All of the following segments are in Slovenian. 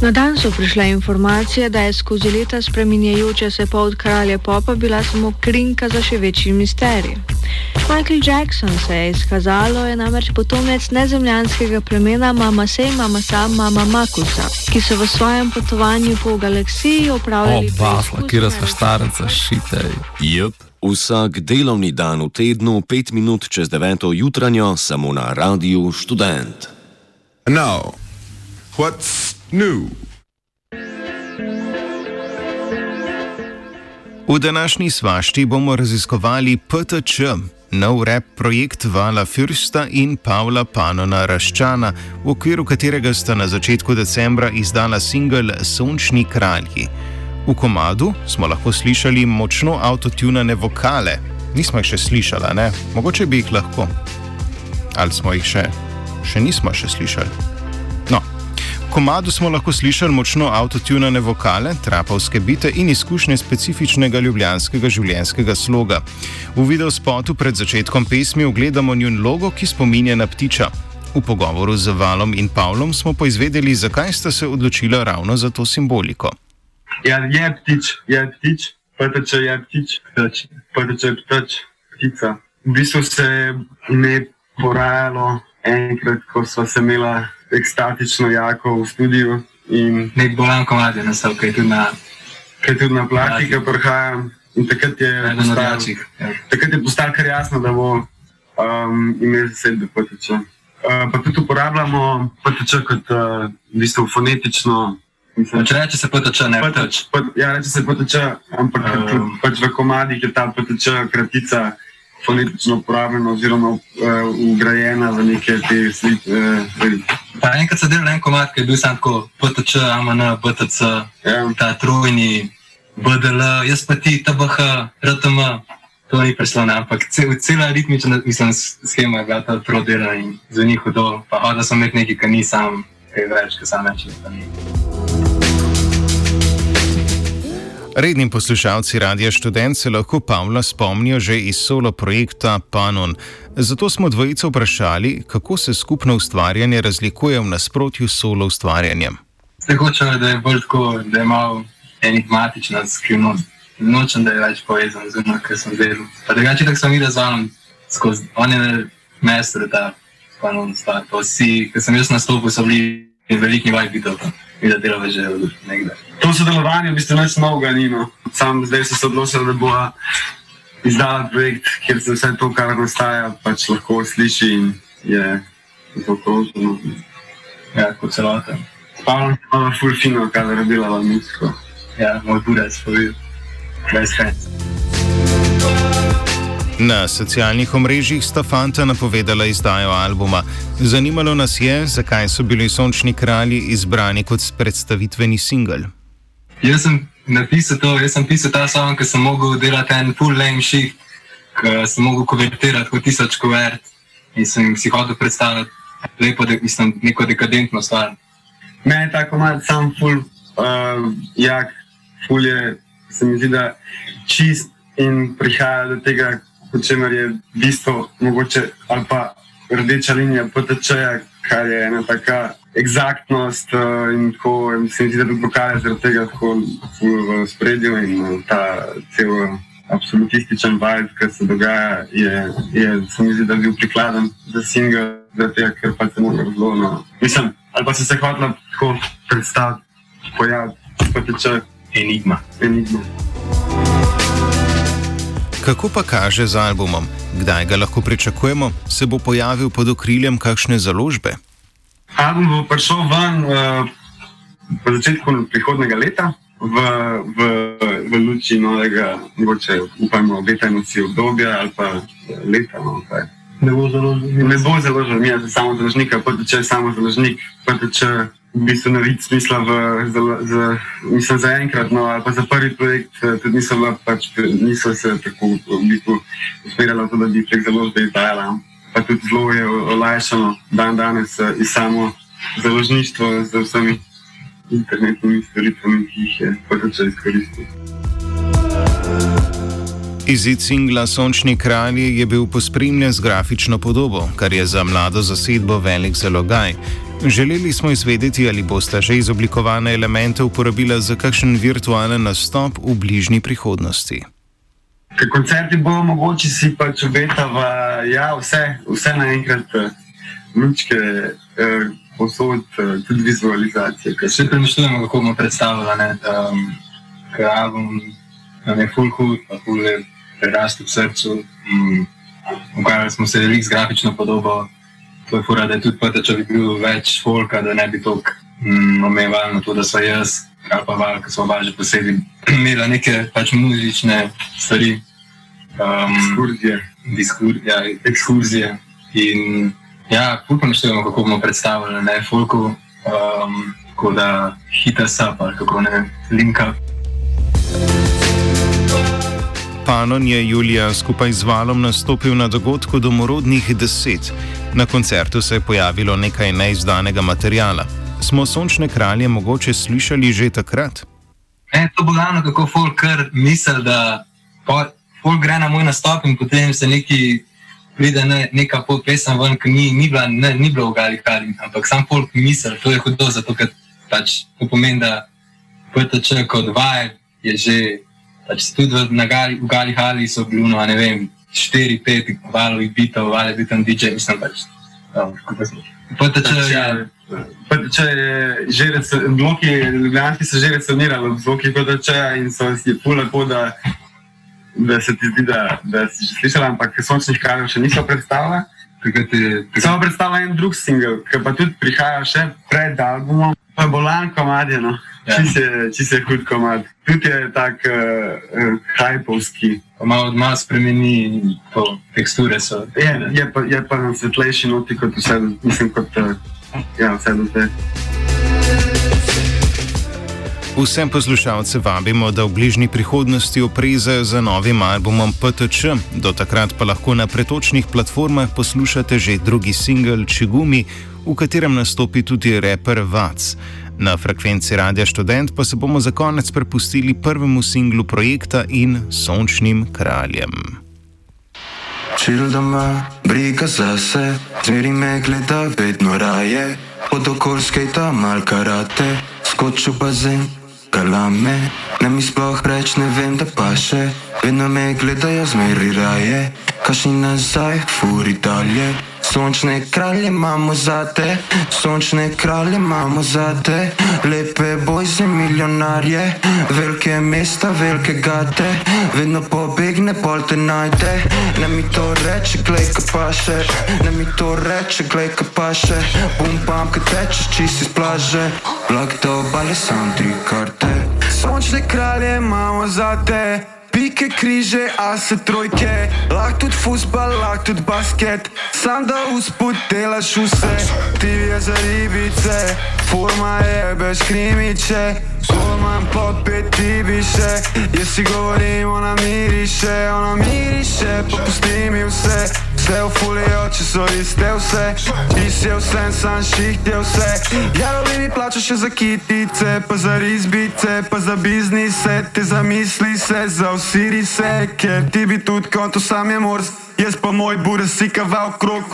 Na dan so prišle informacije, da je skozi leta spreminjajoča se polt kralja popa bila samo krinka za še večji misterij. Michael Jackson, se je izkazalo, je namreč potomec nezemljanskega plemena Mamasa Mama Makusa, ki so v svojem potovanju po galaksiji opravljali basla, kjer so starenca šitej. Jep, vsak delovni dan v tednu 5 minut čez 9. jutranjo samo na Radiu Študent. Now, what's new? V današnji svašti bomo raziskovali PTČ, nov rap projekt Vala Fürsta in Pavla Panona Raščana, v okviru katerega sta na začetku decembra izdala singel Sončni kralji. V komadu smo lahko slišali močno avtotunane vokale. Nismo jih še slišali, ne? Mogoče bi jih lahko. Ali smo jih še nismo slišali. No. V komadu smo lahko slišali močno avtotunane vokale, trapovske bite in izkušnje specifičnega ljubljanskega življenjskega sloga. V videospotu pred začetkom pesmi ogledamo njun logo, ki spominja na ptiča. V pogovoru z Valom in Pavlom smo poizvedeli, zakaj sta se odločila ravno za to simboliko. Ja, je ptič, PTČ je ptič, PTČ je ptica. V bistvu se je ime porajalo enkrat, ko sva se imela ekstatično jako v studiu in nek bolan komad je nastal, kaj tudi na plakih prihaja in takrat je postalo kar jasno, da bo ime zasedbe PTČ. Pa tudi uporabljamo PTČ kot v bistvu fonetično. Če reče se PTČ, ne PTČ. Ja, reče se PTČ, ampak pač v komadih je ta PTČ kratica fonetično uporabljena oziroma ugrajena v neke te slike. Pa enkrat se delal en komad, ki je bil sam tako PTČ, AMN, BTC, ta trojni, BDL, jaz pa ti, TBH, RTM, to ni preslone, ampak cela ritmična, schema je bila ta prodela in zveni hudo, pa hodil sem imeti nekaj, ki ni sam, kaj več, ki sam neče, pa ni. Rednim poslušalci Radia Študent se lahko Pavla spomnijo že iz solo projekta Panon. Zato smo dvojico vprašali, kako se skupno ustvarjanje razlikuje v nasprotju s solo ustvarjanjem. Zdaj hočem, da je bolj tako, da je malo enigmatična skrivnost. Nočem, da je več povezan z ono, kar sem delal. Pa drugače, tako sem videl z Valom skozi. On je mester, ta Panon stvar. Pa vsi, ko sem jaz nastopil, so bili veliki vibe video, pa da delava že nekdaj. To sodelovanje v bistvu nič novega ni. Sam zdaj so se odločili, da bo izdala projekt, kjer se vse to, kar nastaja, pač lahko sliši in je to krožno. Ja, kot celoten. Pavlom je malo ful fino, kada je delala muziko. Ja, moj budec povedal. Bez hec. Na socialnih omrežjih sta fanta napovedala izdajo albuma. Zanimalo nas je, zakaj so bili Sončni kralji izbrani kot predstavitveni singel. Jaz sem pisal ta song, ker sem mogel delati en full lame shift, ker sem mogel konvertirati kot 1000 kuvert in sem si hotel predstavljati lepo, neko dekadentno stvar. Meni je ta komad sam full jak, full je, se mi zdi, da čist in prihaja do tega, po čemer je bistvo mogoče ali pa rdeča linija PTČ-ja, kar je ena taka egzaktnost in tako, se mi zdi, da tudi vokale zaradi tega tako v spredju in ta cel absolutističen vibe, ki se dogaja, se mi zdi, da bi bil prikladen za single, zaradi tega, ker pa se mora zelo, mislim, ali pa se hotela tako predstaviti, pojaviti PTČ. Enigma. Kako pa kaže z albumom? Kdaj ga lahko pričakujemo? Se bo pojavil pod okriljem kakšne založbe? Album bo prišel ven po začetku prihodnega leta v luči novega, mogoče upajmo, obetajmo si obdobja ali pa leta. Ne bo založen. Ne bo založen, mi je samo založnika, PTČ je samo založnik, PTČ v bistvu ne vidi smisla mislim za enkrat, ali pa za prvi projekt tudi niso se tako v bistvu usmerjala to, da bi prek založbe izdajala. Pa tudi zelo je olajšano danes iz samo založništvo z vsemi internetnimi storitvami, ki jih je PTČ izkoristil. Izid singla Sončni kralji je bil pospremljen z grafično podobo, kar je za mlado zasedbo velik zalogaj. Želeli smo izvedeti, ali boste že izoblikovane elemente uporabila za kakšen virtualen nastop v bližnji prihodnosti. Ker koncerti bojo mogoče, si pač obetava vse naenkrat, lučke, posod, tudi vizualizacije. Še premišljujemo, kako bomo predstavili, ker album nam je ful hud, pa ful je prerastel v srcu. Ukvarjali smo se veliko z grafično podobo. To je fura, da je tudi PTČ bi bil več folka, da ne bi toliko omejeval na to, da sva jaz ali pa Val, ki smo oba že posebej imela neke pač muzične stvari. Ekskurzije. In ful pomišljujemo, kako bomo predstavili, folku, tako da hita sap ali kako linka. Panon je julija skupaj z Valom nastopil na dogodku Domorodnih 10. Na koncertu se je pojavilo nekaj neizdanega materiala. Smo Sončne kralje mogoče slišali že takrat? To bo glavno, kako folk kar misel, da folk gre na moj nastop in potem se pride neka pesem ven, ki ni bila v Gali Hali, ampak sam folk misel, to je hudo, zato ker pač to pomeni, da PTČ kot vibe je že pač tudi v Gali Hali so bili, 4-5 valovih bitov, Val je bil tam DJ, mislim pač. PTČ je že bloki ljubljanski so že resonirali v zvokih PTČ-ja in so je ful lepo, da se ti zdi, da si že slišala, ampak Sončnih kraljev še niso predstavila. Samo predstavila en drug single, ki pa tudi prihaja še pred albumom, pa bolan komad je, Čisto je hud komad. Tudi je tak hypovski. Malo spremeni to, teksture so. Je pa na svetlejši noti kot vse, mislim kot vse do zdaj. Vsem poslušalce vabimo, da v bližnji prihodnosti oprezajo za novim albumom PTČ. Do takrat pa lahko na pretočnih platformah poslušate že drugi singel Čigumi, v katerem nastopi tudi raper Vac. Na frekvenci Radia Študent pa se bomo za konec prepustili prvemu singlu projekta in Sončnim kraljem. Čil doma, briga zase, zmeri me gleda vedno raje, od okoljskejta mal karate, skočil bazen, galame, ne mi sploh reč, ne vem da paše, vedno me gledajo zmeri raje, kašni nazaj, furi dalje. Sončne kralje imamo zate, sončne kralje imamo zate, lepe bojze milijonarje, velike mesta, velike gate, vedno pobegne, pol te najde, ne mi to reče, glej ka paše, ne mi to reče, glej ka paše, bum pam, ka tečeš čist iz plaže, vlak do obale, sam 3 karte. Sončne kralje imamo zate, pike, križe, ase, trojke, lahko tudi fusbal, lahko tudi basket, sam da usput delaš vse, ti je za ribice, forma je bez krimiče, imam pod 5 tibiše, jaz si govorim, ona miriše, pa pusti mi vse, vse v fulijo, če so iste vse, ti si je vsem, sam šiht je vse, jarovi mi plačo še za kitice, pa za rizbice, pa za biznise, te zamisli se za Siri se, ker ti bi tudi konto sam je mors, jaz pa moj bude sikaval krok.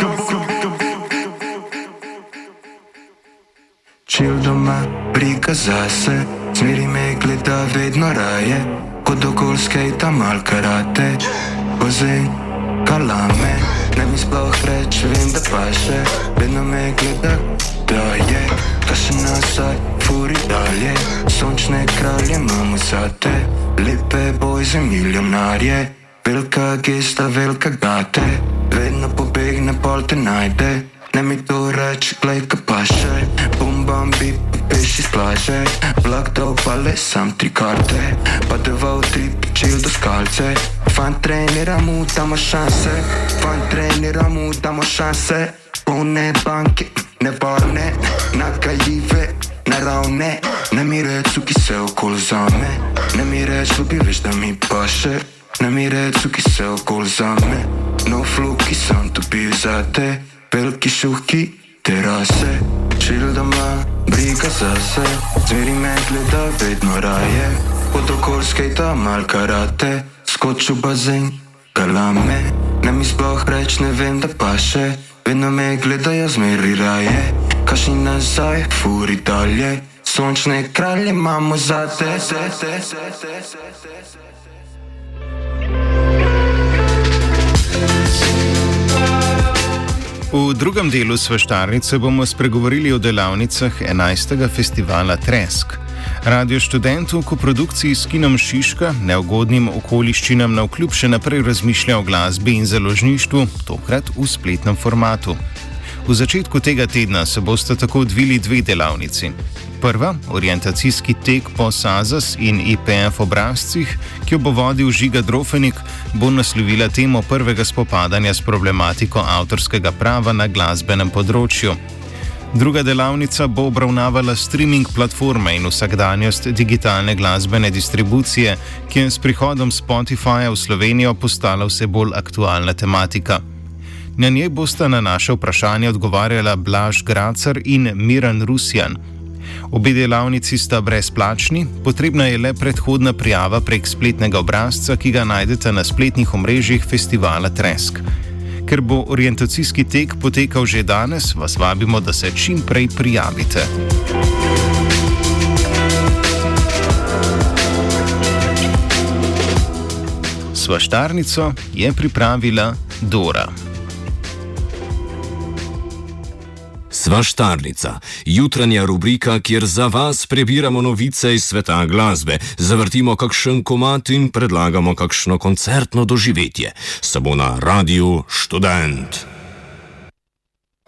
Čil doma, briga zase, zmeri me gleda vedno raje, kot okoljskejta mal karate, bazen, galame, ne mi sploh reč, vem da paše, vedno me gleda daje, kaše nazaj, furi dalje, sončne kralje imamo zate, lepe bojze milijonarje, velika gesta, velika gate, vedno pobegne, pol te najde, ne mi to reč, glej ka paše, bum bam bip, peš iz plaže, vlak do obale, sam 3 karte, pa deval 3 čil do skalce, fan treniramo, damo šanse, polne banke, nevarne, nagajive, naravne, ne mi reč, ki se okol zame, ne mi reč, ljubi veš, da mi paše, ne mi reč, ki se okol zame, no fluki sam tu bil zate, veliki šuhki, terase, čil doma, briga zase, zmeri me gleda vedno raje, od okoljskejta mal karate, skočil bazen, galame, ne mi sploh reč, ne vem da paše, vedno me gledajo zmeri raje, kaši nazaj, furi dalje, sončne kralje imamo zate. V drugem delu Svaštarnice bomo spregovorili o delavnicah 11. festivala Tresk. Radio Študent v koprodukciji s Kinom Šiška neugodnim okoliščinam navkljub še naprej razmišlja o glasbi in založništvu, tokrat v spletnem formatu. V začetku tega tedna se bosta tako odvili dve delavnici. Prva, orientacijski tek po SAZAS in IPF obrazcih, ki jo bo vodil Žiga Drofenik, bo naslovila temo prvega spopadanja s problematiko avtorskega prava na glasbenem področju. Druga delavnica bo obravnavala streaming platforme in vsakdanjost digitalne glasbene distribucije, ki je s prihodom Spotifyja v Slovenijo postala vse bolj aktualna tematika. Na njej bosta na naše vprašanje odgovarjala Blaž Gracar in Miran Rusjan. Obe delavnici sta brezplačni, potrebna je le predhodna prijava prek spletnega obrazca, ki ga najdete na spletnih omrežjih festivala Tresk. Ker bo orientacijski tek potekal že danes, vas vabimo, da se čim prej prijavite. Svaštarnico je pripravila Dora. Svaštarnica, jutranja rubrika, kjer za vas prebiramo novice iz sveta glasbe, zavrtimo kakšen komad in predlagamo kakšno koncertno doživetje. Samo na Radiu Študent.